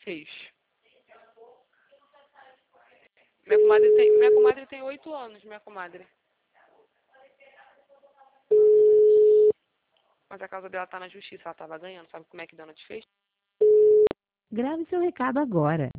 6. Minha comadre tem 8 anos, minha comadre. Mas a causa dela tá na justiça, ela tava ganhando. Sabe como é que deu no desfecho? Grave seu recado agora.